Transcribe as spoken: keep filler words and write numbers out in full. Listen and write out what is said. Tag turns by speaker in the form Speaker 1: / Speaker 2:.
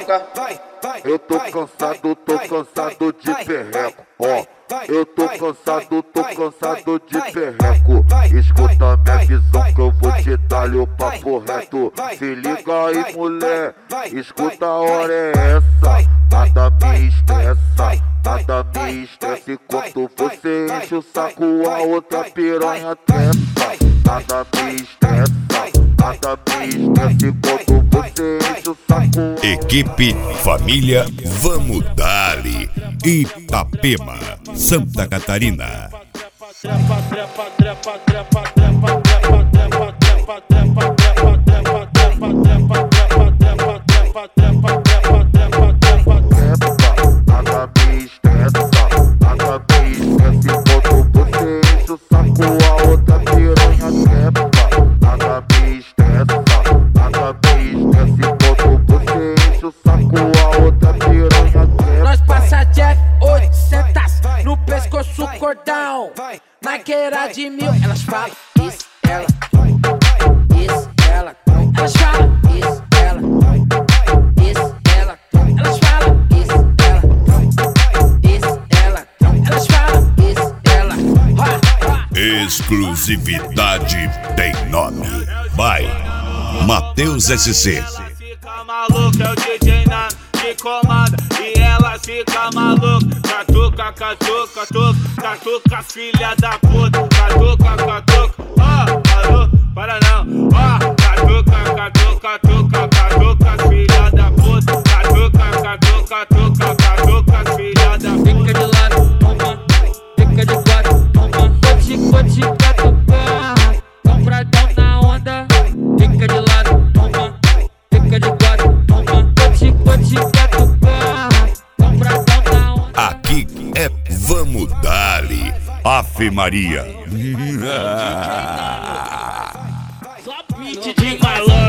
Speaker 1: piroca.
Speaker 2: Eu tô cansado, tô cansado de perreco, ó. Eu tô cansado, tô cansado de perreco. Escuta minha visão que eu vou te dar o papo reto. Se liga aí, mulher, escuta a hora é essa. Nada me estressa, nada me estressa. Enquanto você enche o saco, a outra piranha trepa. Nada me estressa, nada me estressa. Enquanto você enche o saco.
Speaker 3: Equipe Família Vamos Dali, Itapema, Santa Catarina.
Speaker 2: Nada me estressa, nada me estressa. Enquanto você enche o saco, a outra piranha trepa. Nada me estressa, nada me estressa. Enquanto você enche o saco, a outra piranha trepa.
Speaker 4: Nós passa Jeff oitocentos no pescoço cordão. Na queira de mil, elas falam isso, ela, isso, ela. Elas falam isso, ela, isso, ela. Elas falam isso, ela, isso, ela. Elas falam isso, ela. Ha, ha.
Speaker 3: Exclusividade tem nome. Vai, Matheus S C.
Speaker 5: Fica maluco, é o D J Nano que comanda e ela fica maluca. Catuca, catuca, catuca, catuca, filha da puta. Catuca, catuca, ó, alô, para não, ó. Catuca, catuca, catuca, catuca, filha da puta. Catuca, catuca, catuca, catuca, filha da puta.
Speaker 4: Fica de lado, toma, fica de quatro, toma. Cote, cote, catuca, compradão na onda. Fica de lado, toma, fica de quatro, toma. Cote, cote, catuca, compradão na onda.
Speaker 3: Aqui é Vamos Dali, Ave Maria.
Speaker 5: Só beat de malandro.